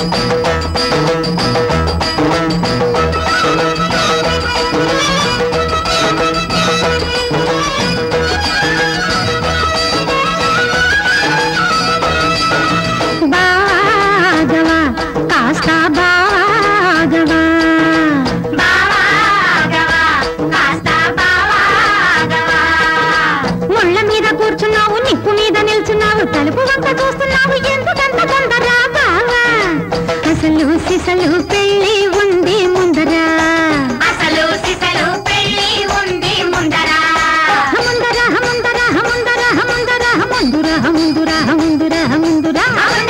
తలుపు వంక చూస్తున్నావు ఎందుకంత తొందరా బావా అసలు సిసలు పెళ్లి ఉంది ముందరా అసలు సిసలు పెళ్లి ఉంది ముందరా ముందరా ముందరా ముందరా ముందరా ముందురా ముందురా ముందురా ముందురా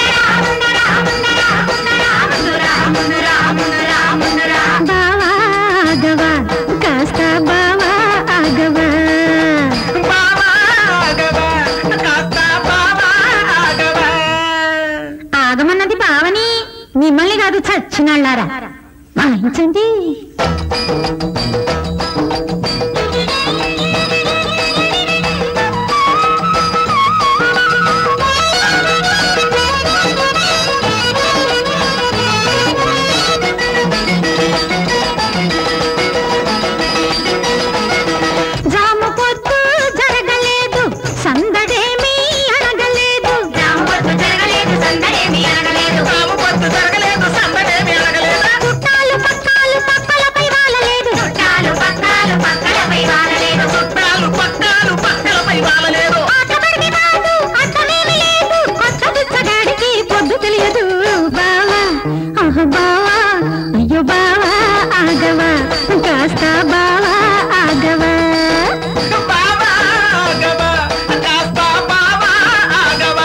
బావా ఆగవా కాస్త బావా ఆగవా ఆగమన్నది బావని మిమ్మల్ని కాదు చచ్చినాళ్ళారా వాయించండి బావా అయ్యో బావా ఆగవా కాస్త బావా ఆగవా బావా ఆగవా కాస్త బావా ఆగవా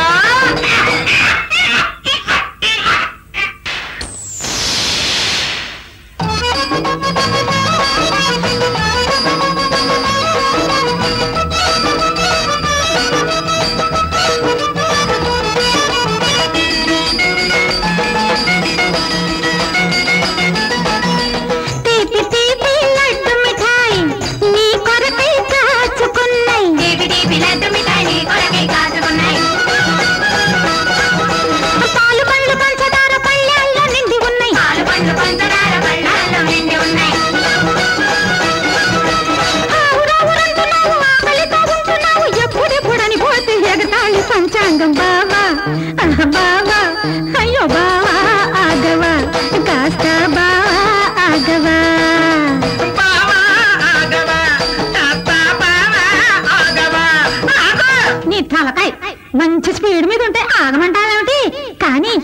పంచాంగం బావా బావా అయ్యో బావా ఆగవా కాస్త బావా ఆగవా బావా ఆగవా కాస్త బావా ఆగవా నీ తలకాయ మంచి స్పీడ్ మీద ఉంటే ఆగమంటావేమిటి కానీ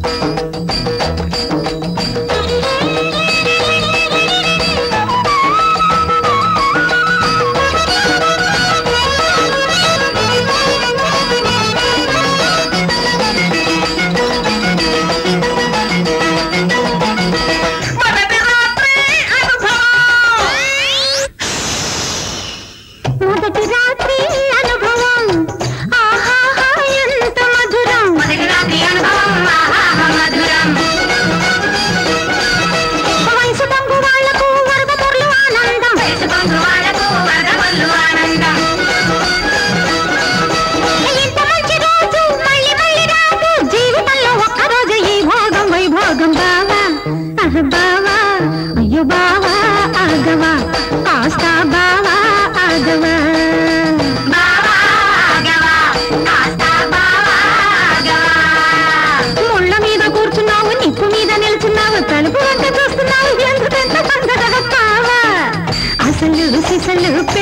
మొదటి రాత్రి అనుభవం ఆహాహా ఎంత మధురం మొదటి రాత్రి అనుభవం ఆహాహా మధురం వయసు పొంగు వాళ్లకు వరద పొర్లు ఆనందం వయసు పొంగు వాళ్లకు వరద పొర్లు ఆనందం ఇంత మంచి రోజు మళ్ళీ మళ్ళీ రాదు జీవితంలో ఒక్కరోజు ఈ భోగం వైభోగం బావా బావా అయ్యో బావా ఆగవా కాస్త బావా ఆగవా ముళ్ళ మీద కూర్చున్నావు నిప్పు మీద నిల్చున్నావు తలుపు వంక చూస్తున్నావు ఎందుకంత పండగ బావా అసలు సిసలు